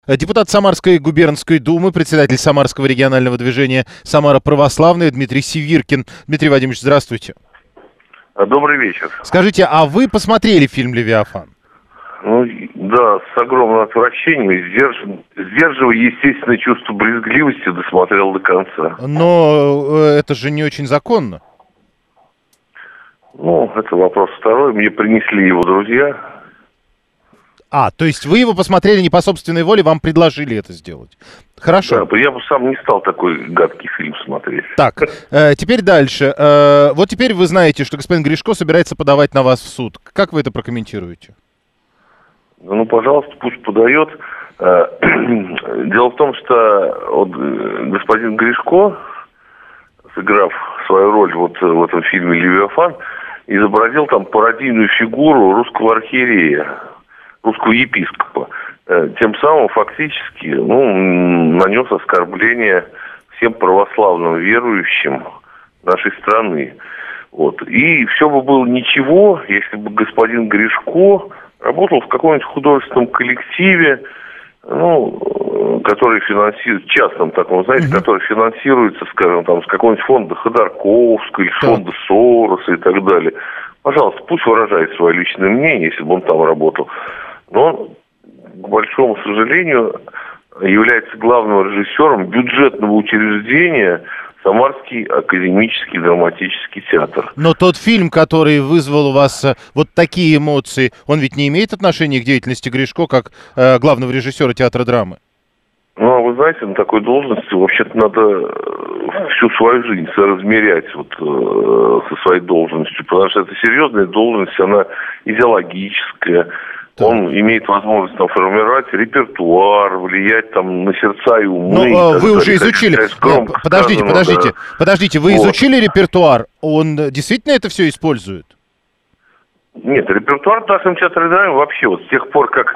Депутат Самарской губернской думы, председатель Самарского регионального движения «Самара православная» Дмитрий Сивиркин. Дмитрий Владимирович, здравствуйте. Добрый вечер. Скажите, а вы посмотрели фильм «Левиафан»? Ну, да, с огромным отвращением, сдерживая естественное чувство брезгливости, досмотрел до конца. Но это же не очень законно. Ну, это вопрос второй. Мне принесли его друзья. То есть вы его посмотрели не по собственной воле, вам предложили это сделать. Хорошо. Да, я бы сам не стал такой гадкий фильм смотреть. Так, теперь дальше. Вот теперь вы знаете, что господин Гришко собирается подавать на вас в суд. Как вы это прокомментируете? Ну, пожалуйста, пусть подает. Дело в том, что вот господин Гришко, сыграв свою роль вот в этом фильме «Левиафан», изобразил там пародийную фигуру русского архиерея, русского епископа. Тем самым фактически нанес оскорбление всем православным верующим нашей страны. Вот. И все бы было ничего, если бы господин Гришко работал в каком-нибудь художественном коллективе, который финансирует, частном таком, знаете, который финансируется, скажем, там, с какого-нибудь фонда Ходорковского или фонда Сороса и так далее. Пожалуйста, пусть выражает свое личное мнение, если бы он там работал. Но он, к большому сожалению, является главным режиссером бюджетного учреждения Самарский академический драматический театр. Но тот фильм, который вызвал у вас вот такие эмоции, он ведь не имеет отношения к деятельности Гришко как главного режиссера театра драмы? Ну, вы знаете, на такой должности вообще-то надо всю свою жизнь соразмерять со своей должностью, потому что это серьезная должность, она идеологическая. Да. Он имеет возможность там формировать репертуар, влиять там на сердца и умы. Но вы уже изучили. Подождите, вы изучили репертуар? Он действительно это все использует? Нет, репертуар в нашем театре драме вообще вот с тех пор, как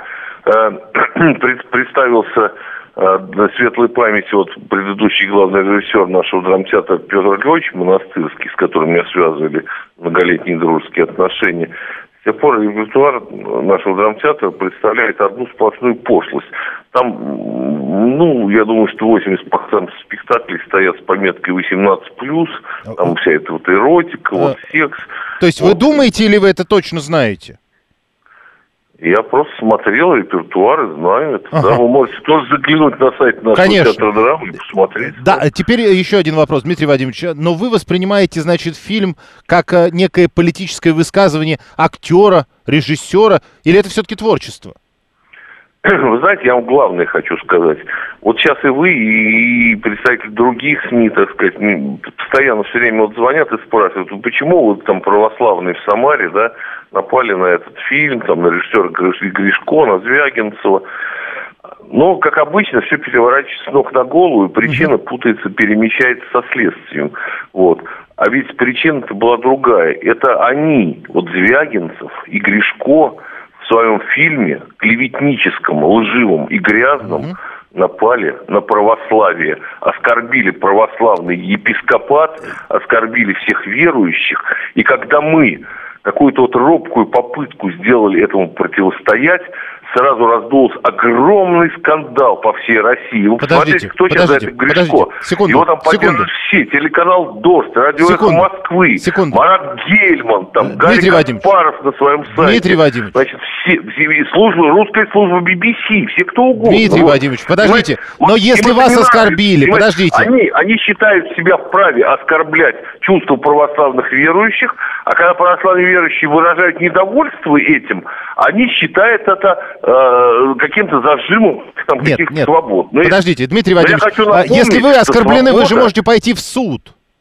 представился на светлой памяти предыдущий главный режиссер нашего драмтеатра Петр Львович Монастырский, с которым меня связывали многолетние дружеские отношения. С тех пор репертуар нашего драмтеатра представляет одну сплошную пошлость. Там, я думаю, что 80% спектаклей стоят с пометкой 18+, там вся эта эротика, секс. То есть вы думаете или вы это точно знаете? Я просто смотрел репертуар и знаю это. Да, вы можете тоже заглянуть на сайт нашего театра драмы и посмотреть. Да, теперь еще один вопрос, Дмитрий Владимирович. Но вы воспринимаете, значит, фильм как некое политическое высказывание актера, режиссера, или это все-таки творчество? Вы знаете, я вам главное хочу сказать. Вот сейчас и вы, и представители других СМИ, так сказать, постоянно все время звонят и спрашивают, почему вы там православные в Самаре, да, напали на этот фильм, там, на режиссера Гришко, на Звягинцева. Но, как обычно, все переворачивается с ног на голову, и причина путается, перемещается со следствием. Вот. А ведь причина-то была другая. Это они, Звягинцев и Гришко, в своем фильме, клеветническом, лживом и грязном, напали на православие, оскорбили православный епископат, оскорбили всех верующих. И когда мы какую-то робкую попытку сделали этому противостоять, сразу раздулся огромный скандал по всей России. Вы посмотрите, кто сейчас за это Гришко. Его там поддерживают все. Телеканал «Дождь», радио «Эхо Москвы», Марат Гельман, там, Гарри Каспаров на своем сайте. Дмитрий Владимирович. Значит, русская служба BBC, все кто угодно. Дмитрий Владимирович, подождите. Но если вас оскорбили, подождите. Они считают себя вправе оскорблять чувства православных верующих, а когда православные верующие выражают недовольство этим, они считают это каким-то зажимом каких-то свобод. Подождите, Дмитрий Владимирович, если вы оскорблены, вы же можете пойти в суд.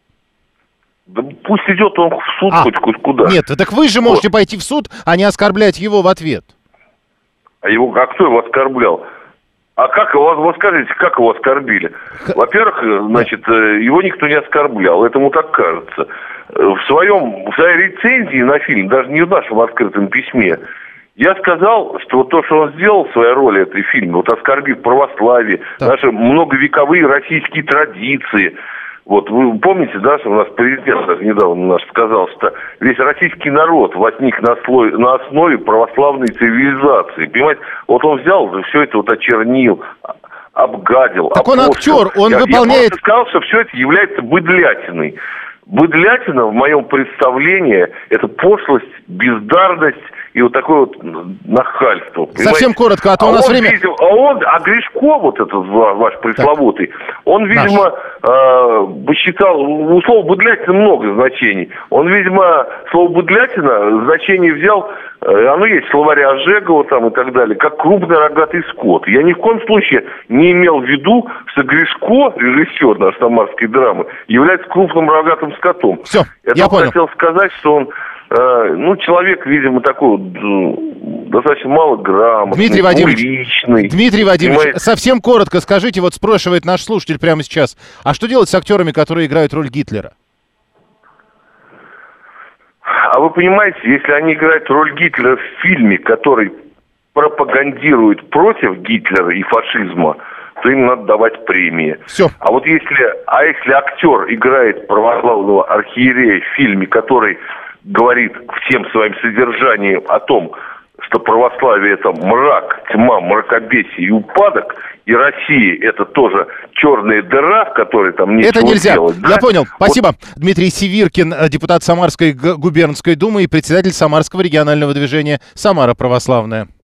Да пусть идет он в суд хоть куда. Нет, так вы же можете пойти в суд, а не оскорблять его в ответ. А кто его оскорблял? А как вы скажете, как его оскорбили? Во-первых, его никто не оскорблял, этому так кажется. В своей рецензии на фильм, даже не в нашем открытом письме, я сказал, что то, что он сделал в своей роли этой фильме, оскорбив православие, наши многовековые российские традиции, Вот вы помните, да, что у нас президент даже недавно наш сказал, что весь российский народ возник на основе православной цивилизации. Понимаете, вот он взял, все это вот очернил, обгадил. Так он актер, он выполняет... Я сказал, что все это является быдлятиной. Быдлятина, в моем представлении, это пошлость, бездарность и вот такое вот нахальство. Понимаете? Совсем коротко, а то у нас время... А Гришко, вот этот ваш пресловутый, он, видимо, посчитал, у слова «быдлятина» много значений. Он, видимо, слово «быдлятина» значение взял, оно есть в словаре Ожегова там и так далее, как крупный рогатый скот. Я ни в коем случае не имел в виду, что Гришко, режиссер нашей самарской драмы, является крупным рогатым скотом. Все, я понял. Хотел сказать, что он человек, видимо, такой вот, достаточно малограмотный, Дмитрий Вадимович, личный. Дмитрий Вадимович, совсем коротко скажите, вот спрашивает наш слушатель прямо сейчас, а что делать с актерами, которые играют роль Гитлера? А вы понимаете, если они играют роль Гитлера в фильме, который пропагандирует против Гитлера и фашизма, то им надо давать премии. Все. А вот если актер играет православного архиерея в фильме, который говорит всем своим содержанием о том, что православие это мрак, тьма, мракобесие и упадок, и Россия это тоже черная дыра, в которой там нечего это нельзя. делать. Да? Я понял. Спасибо. Вот. Дмитрий Сивиркин, депутат Самарской губернской думы и председатель Самарского регионального движения «Самара православная».